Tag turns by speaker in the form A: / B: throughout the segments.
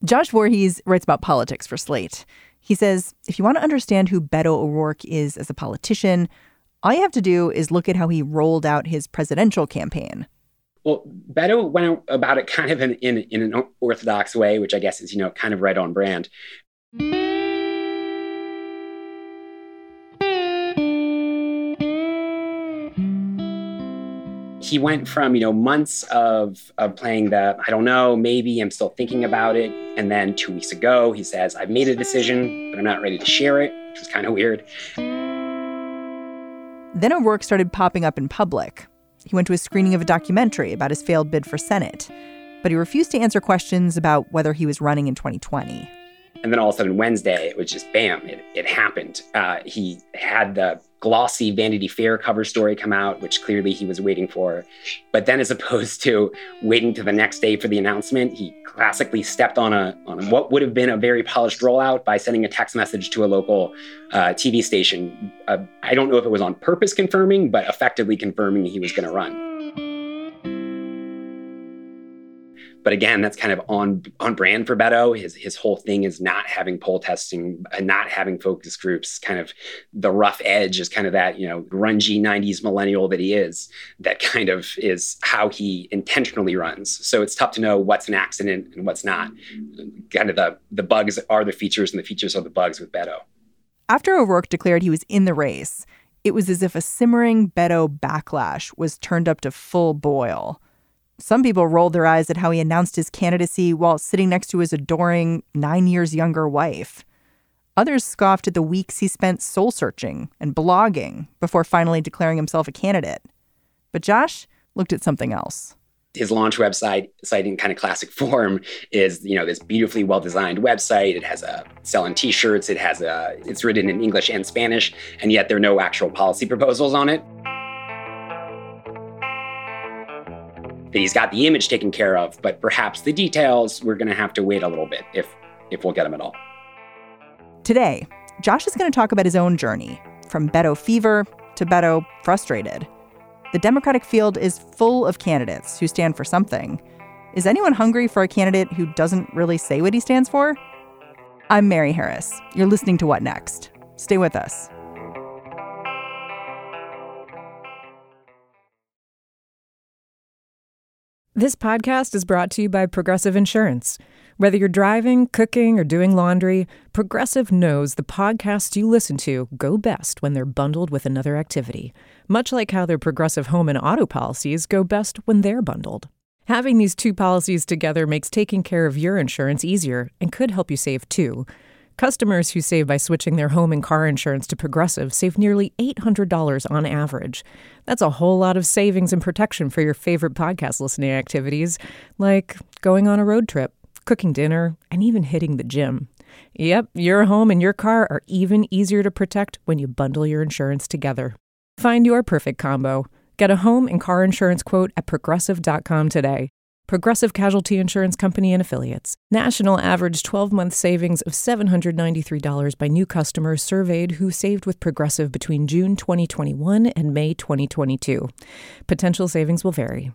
A: Josh Voorhees writes about politics for Slate. He says, if you want to understand who Beto O'Rourke is as a politician, all you have to do is look at how he rolled out his presidential campaign.
B: Well, Beto went about it kind of in an orthodox way, which I guess is, kind of right on brand. He went from, months of playing the, I don't know, maybe I'm still thinking about it. And then 2 weeks ago, he says, I've made a decision, but I'm not ready to share it, which was kind of weird.
A: Then O'Rourke started popping up in public. He went to a screening of a documentary about his failed bid for Senate, but he refused to answer questions about whether he was running in 2020.
B: And then all of a sudden Wednesday, it was just bam, it happened. He had the glossy Vanity Fair cover story come out, which clearly he was waiting for. But then as opposed to waiting to the next day for the announcement, he classically stepped on what would have been a very polished rollout by sending a text message to a local TV station. I don't know if it was on purpose confirming, but effectively confirming he was going to run. But again, that's kind of on brand for Beto. His whole thing is not having poll testing, not having focus groups. Kind of the rough edge is kind of that, grungy 90s millennial that he is. That kind of is how he intentionally runs. So it's tough to know what's an accident and what's not. Kind of the bugs are the features and the features are the bugs with Beto.
A: After O'Rourke declared he was in the race, it was as if a simmering Beto backlash was turned up to full boil. Some people rolled their eyes at how he announced his candidacy while sitting next to his adoring 9 years younger wife. Others scoffed at the weeks he spent soul-searching and blogging before finally declaring himself a candidate. But Josh looked at something else.
B: His launch website, citing kind of classic form, is, this beautifully well-designed website. It has selling T-shirts. It's written in English and Spanish, and yet there are no actual policy proposals on it. That he's got the image taken care of, but perhaps the details, we're going to have to wait a little bit if we'll get them at all.
A: Today, Josh is going to talk about his own journey, from Beto fever to Beto frustrated. The Democratic field is full of candidates who stand for something. Is anyone hungry for a candidate who doesn't really say what he stands for? I'm Mary Harris. You're listening to What Next? Stay with us.
C: This podcast is brought to you by Progressive Insurance. Whether you're driving, cooking, or doing laundry, Progressive knows the podcasts you listen to go best when they're bundled with another activity, much like how their Progressive home and auto policies go best when they're bundled. Having these two policies together makes taking care of your insurance easier and could help you save, too. Customers who save by switching their home and car insurance to Progressive save nearly $800 on average. That's a whole lot of savings and protection for your favorite podcast listening activities, like going on a road trip, cooking dinner, and even hitting the gym. Yep, your home and your car are even easier to protect when you bundle your insurance together. Find your perfect combo. Get a home and car insurance quote at Progressive.com today. Progressive Casualty Insurance Company and Affiliates. National average 12-month savings of $793 by new customers surveyed who saved with Progressive between June 2021 and May 2022. Potential savings will vary.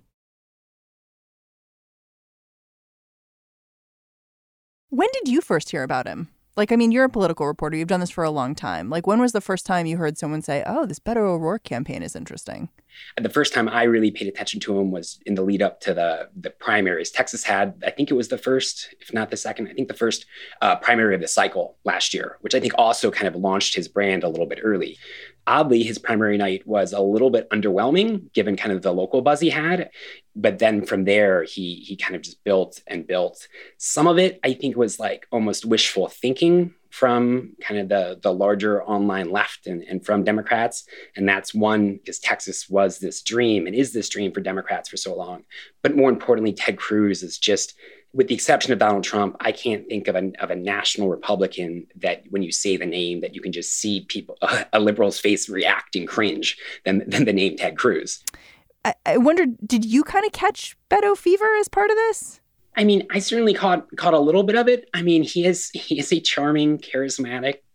A: When did you first hear about him? You're a political reporter. You've done this for a long time. When was the first time you heard someone say, oh, this Beto O'Rourke campaign is interesting?
B: The first time I really paid attention to him was in the lead up to the primaries. Texas had, I think it was the first, if not the second, I think the first primary of the cycle last year, which I think also kind of launched his brand a little bit early. Oddly, his primary night was a little bit underwhelming, given kind of the local buzz he had. But then from there, he kind of just built and built. Some of it, I think, was almost wishful thinking from kind of the larger online left and from Democrats. And that's one, because Texas was this dream and is this dream for Democrats for so long. But more importantly, Ted Cruz is just, with the exception of Donald Trump, I can't think of a national Republican that when you say the name that you can just see people, a liberal's face react and cringe than the name Ted Cruz.
A: I wonder, did you kind of catch Beto fever as part of this?
B: I certainly caught a little bit of it. He is a charming, charismatic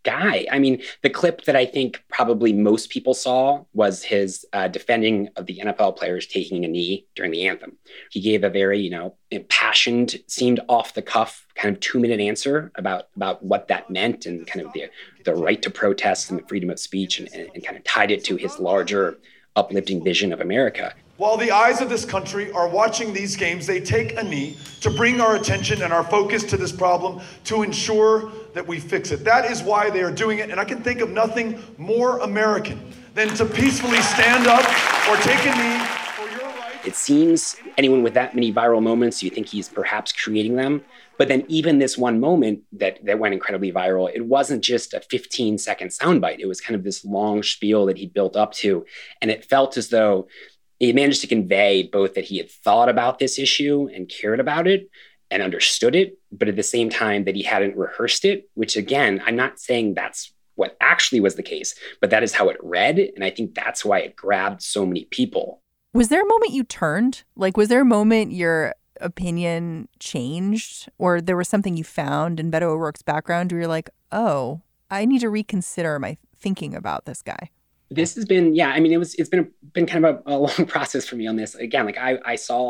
B: guy. I mean, the clip that I think probably most people saw was his defending of the NFL players taking a knee during the anthem. He gave a very, impassioned, seemed off the cuff, kind of 2-minute answer about what that meant and kind of the right to protest and the freedom of speech and kind of tied it to his larger uplifting vision of America.
D: While the eyes of this country are watching these games, they take a knee to bring our attention and our focus to this problem to ensure that we fix it. That is why they are doing it, and I can think of nothing more American than to peacefully stand up or take a knee for your right.
B: It seems anyone with that many viral moments, you think he's perhaps creating them. But then even this one moment that went incredibly viral, it wasn't just a 15-second soundbite. It was kind of this long spiel that he built up to, and it felt as though he managed to convey both that he had thought about this issue and cared about it and understood it, but at the same time that he hadn't rehearsed it, which again, I'm not saying that's what actually was the case, but that is how it read. And I think that's why it grabbed so many people.
A: Was there a moment you turned? Like, was there a moment your opinion changed, or there was something you found in Beto O'Rourke's background where you're like, oh, I need to reconsider my thinking about this guy?
B: This has been, it's been kind of a long process for me on this. Again, like I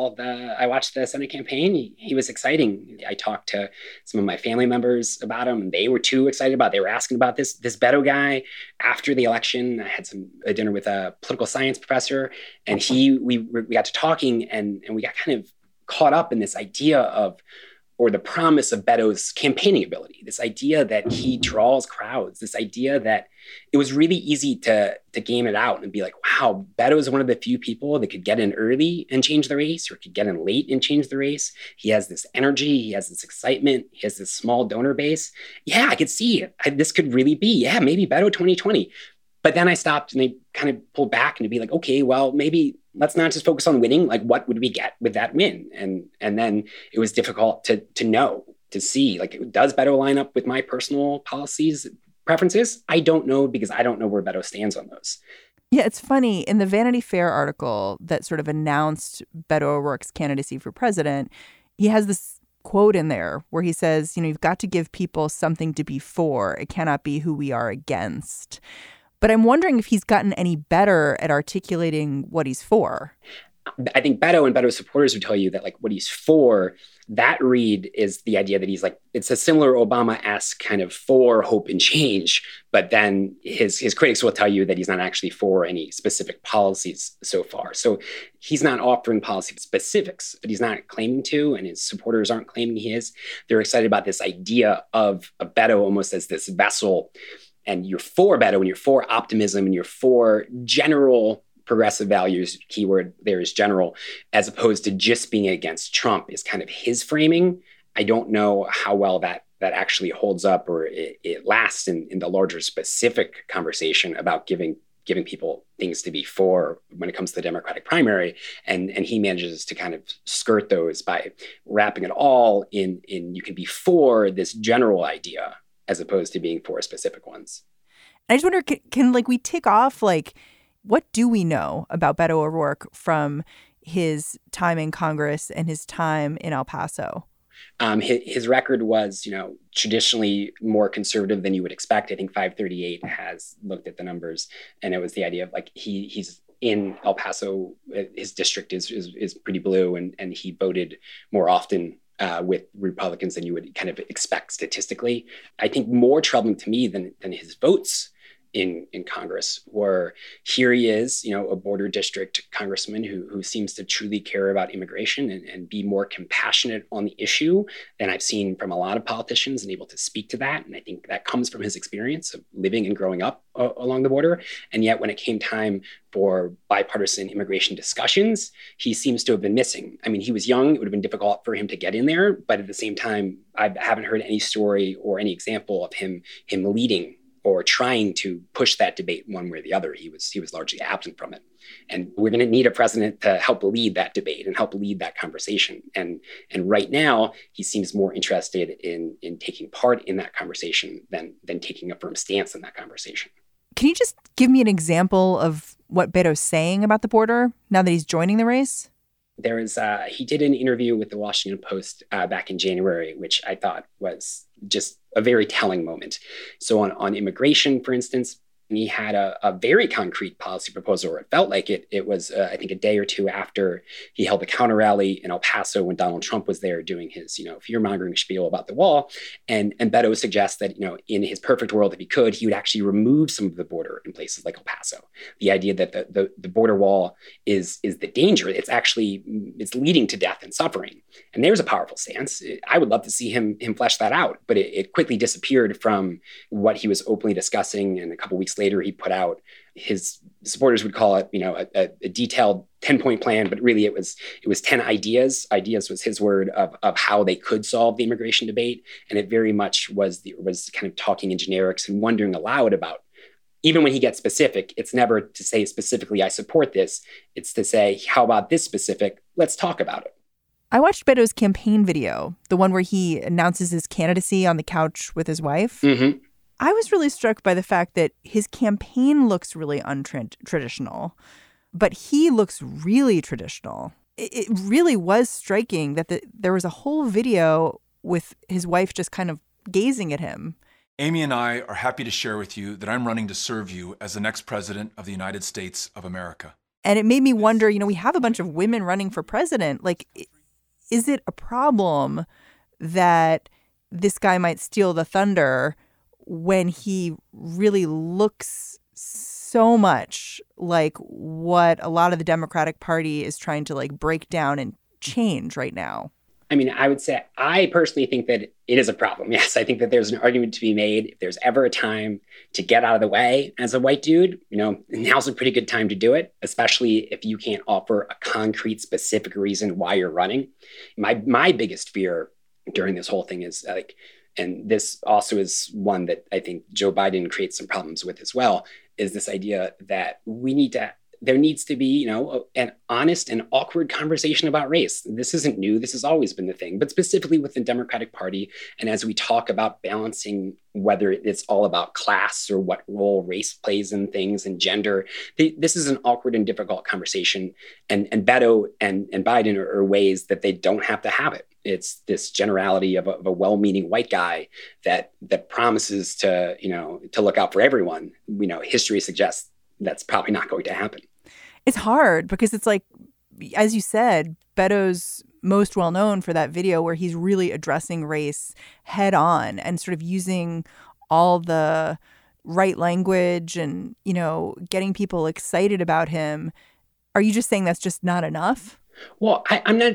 B: watched the Senate campaign. He was exciting. I talked to some of my family members about him, and they were too excited about it. They were asking about this Beto guy. After the election, I had a dinner with a political science professor, and we got to talking, and we got kind of caught up in this idea of, or the promise of Beto's campaigning ability, this idea that he draws crowds, this idea that it was really easy to game it out and be like, wow, Beto is one of the few people that could get in early and change the race, or could get in late and change the race. He has this energy, he has this excitement, he has this small donor base. Yeah, I could see it. This could really be, maybe Beto 2020. But then I stopped and I kind of pulled back and to be like, okay, well, maybe let's not just focus on winning. Like, what would we get with that win? And then it was difficult to know, to see, like, does Beto line up with my personal policies, preferences? I don't know, because I don't know where Beto stands on those.
A: Yeah, it's funny. In the Vanity Fair article that sort of announced Beto O'Rourke's candidacy for president, he has this quote in there where he says, you've got to give people something to be for. It cannot be who we are against. But I'm wondering if he's gotten any better at articulating what he's for.
B: I think Beto and Beto's supporters would tell you that, like, what he's for, that read is the idea that he's like, it's a similar Obama-esque kind of for hope and change. But then his critics will tell you that he's not actually for any specific policies so far. So he's not offering policy specifics, but he's not claiming to, and his supporters aren't claiming he is. They're excited about this idea of a Beto almost as this vessel. And you're for Beto, and you're for optimism, and you're for general progressive values, keyword there is general, as opposed to just being against Trump, is kind of his framing. I don't know how well that actually holds up, or it lasts in the larger specific conversation about giving people things to be for when it comes to the Democratic primary. And he manages to kind of skirt those by wrapping it all in you can be for this general idea as opposed to being for specific ones.
A: I just wonder, can we tick off, what do we know about Beto O'Rourke from his time in Congress and his time in El Paso?
B: His record was, traditionally more conservative than you would expect. I think 538 has looked at the numbers, and it was the idea of he's in El Paso, his district is pretty blue, and he voted more often with Republicans than you would kind of expect statistically. I think more troubling to me than his votes in Congress were, here he is, a border district congressman who seems to truly care about immigration and be more compassionate on the issue than I've seen from a lot of politicians, and able to speak to that. And I think that comes from his experience of living and growing up along the border. And yet when it came time for bipartisan immigration discussions, he seems to have been missing. I mean, he was young. It would have been difficult for him to get in there. But at the same time, I haven't heard any story or any example of him leading or trying to push that debate one way or the other. He was largely absent from it. And we're going to need a president to help lead that debate and help lead that conversation. And right now, he seems more interested in taking part in that conversation than taking a firm stance in that conversation.
A: Can you just give me an example of what Beto's saying about the border now that he's joining the race?
B: He did an interview with the Washington Post back in January, which I thought was just a very telling moment. So on immigration, for instance, he had a very concrete policy proposal, or it felt like it. It was, I think, a day or two after he held a counter rally in El Paso when Donald Trump was there doing his, fear-mongering spiel about the wall. And Beto suggests that, in his perfect world, if he could, he would actually remove some of the border in places like El Paso. The idea that the border wall is the danger. It's leading to death and suffering. And there's a powerful stance. I would love to see him flesh that out, but it quickly disappeared from what he was openly discussing. And a couple weeks later, he put out, his supporters would call it, a detailed 10-point plan, but really it was 10 ideas. Ideas was his word of how they could solve the immigration debate. And it very much was kind of talking in generics and wondering aloud about, even when he gets specific, it's never to say specifically, I support this. It's to say, how about this specific? Let's talk about it.
A: I watched Beto's campaign video, the one where he announces his candidacy on the couch with his wife.
B: Mm-hmm.
A: I was really struck by the fact that his campaign looks really untraditional, but he looks really traditional. It really was striking that there was a whole video with his wife just kind of gazing at him.
E: Amy and I are happy to share with you that I'm running to serve you as the next president of the United States of America.
A: And it made me wonder, we have a bunch of women running for president. Like, is it a problem that this guy might steal the thunder when he really looks so much like what a lot of the Democratic Party is trying to break down and change right now?
B: I mean, I would say I personally think that it is a problem. Yes, I think that there's an argument to be made. If there's ever a time to get out of the way as a white dude, now's a pretty good time to do it, especially if you can't offer a concrete, specific reason why you're running. My biggest fear during this whole thing is and this also is one that I think Joe Biden creates some problems with as well, is this idea that there needs to be, an honest and awkward conversation about race. This isn't new. This has always been the thing, but specifically with the Democratic Party. And as we talk about balancing whether it's all about class or what role race plays in things and gender, this is an awkward and difficult conversation. And Beto and Biden are ways that they don't have to have it. It's this generality of a well-meaning white guy that promises to look out for everyone. History suggests that's probably not going to happen.
A: It's hard because it's like, as you said, Beto's most well known for that video where he's really addressing race head on and sort of using all the right language and, getting people excited about him. Are you just saying that's just not enough?
B: Well, I'm not.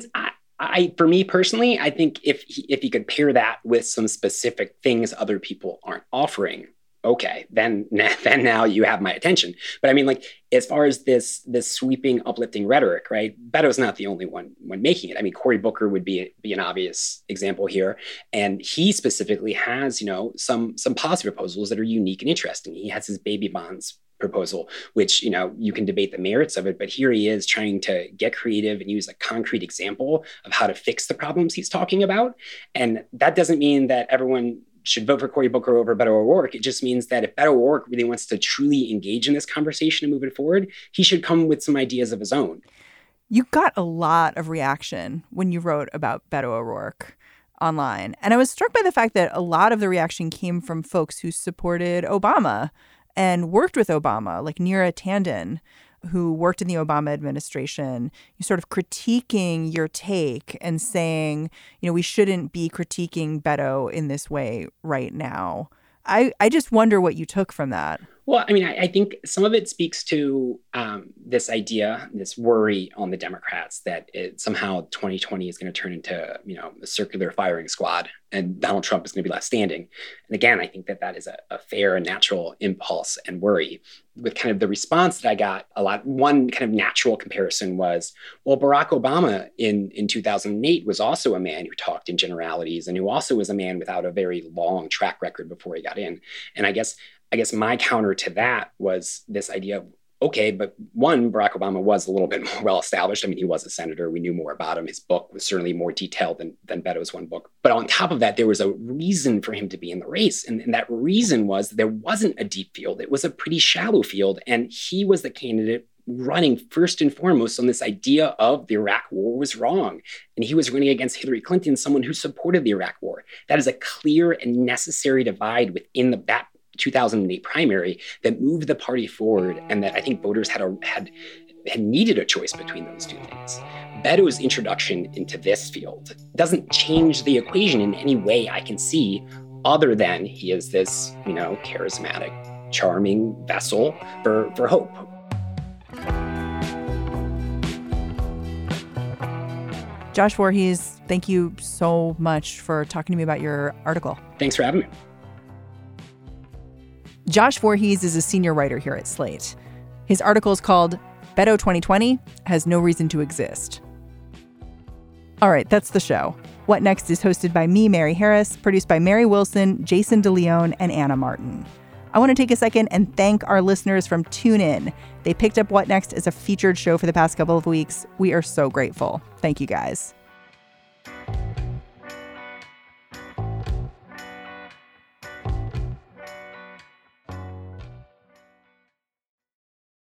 B: For me personally, I think if he could pair that with some specific things other people aren't offering, okay, then now you have my attention. But I mean, as far as this sweeping, uplifting rhetoric, right? Beto's not the only one making it. I mean, Cory Booker would be an obvious example here, and he specifically has some policy proposals that are unique and interesting. He has his baby bonds proposal, which you can debate the merits of it, but here he is trying to get creative and use a concrete example of how to fix the problems he's talking about. And that doesn't mean that everyone should vote for Cory Booker over Beto O'Rourke. It just means that if Beto O'Rourke really wants to truly engage in this conversation and move it forward, he should come with some ideas of his own.
A: You got a lot of reaction when you wrote about Beto O'Rourke online. And I was struck by the fact that a lot of the reaction came from folks who supported Obama and worked with Obama, like Neera Tanden, who worked in the Obama administration, you sort of critiquing your take and saying, we shouldn't be critiquing Beto in this way right now. I just wonder what you took from that.
B: Well, I mean, I think some of it speaks to this idea, this worry on the Democrats that somehow 2020 is going to turn into, a circular firing squad and Donald Trump is going to be left standing. And again, I think that is a fair and natural impulse and worry. With kind of the response that I got one kind of natural comparison was, well, Barack Obama in 2008 was also a man who talked in generalities and who also was a man without a very long track record before he got in. And I guess my counter to that was this idea of, okay, but one, Barack Obama was a little bit more well-established. I mean, he was a senator. We knew more about him. His book was certainly more detailed than Beto's one book. But on top of that, there was a reason for him to be in the race. And that reason was there wasn't a deep field. It was a pretty shallow field. And he was the candidate running first and foremost on this idea of the Iraq War was wrong. And he was running against Hillary Clinton, someone who supported the Iraq War. That is a clear and necessary divide within that 2008 primary that moved the party forward, and that I think voters had needed a choice between those two things. Beto's introduction into this field doesn't change the equation in any way I can see, other than he is this, charismatic, charming vessel for hope.
A: Josh Voorhees, thank you so much for talking to me about your article.
B: Thanks for having me.
A: Josh Voorhees is a senior writer here at Slate. His article is called Beto 2020 Has No Reason to Exist. All right, that's the show. What Next is hosted by me, Mary Harris, produced by Mary Wilson, Jason DeLeon, and Anna Martin. I want to take a second and thank our listeners from TuneIn. They picked up What Next as a featured show for the past couple of weeks. We are so grateful. Thank you, guys.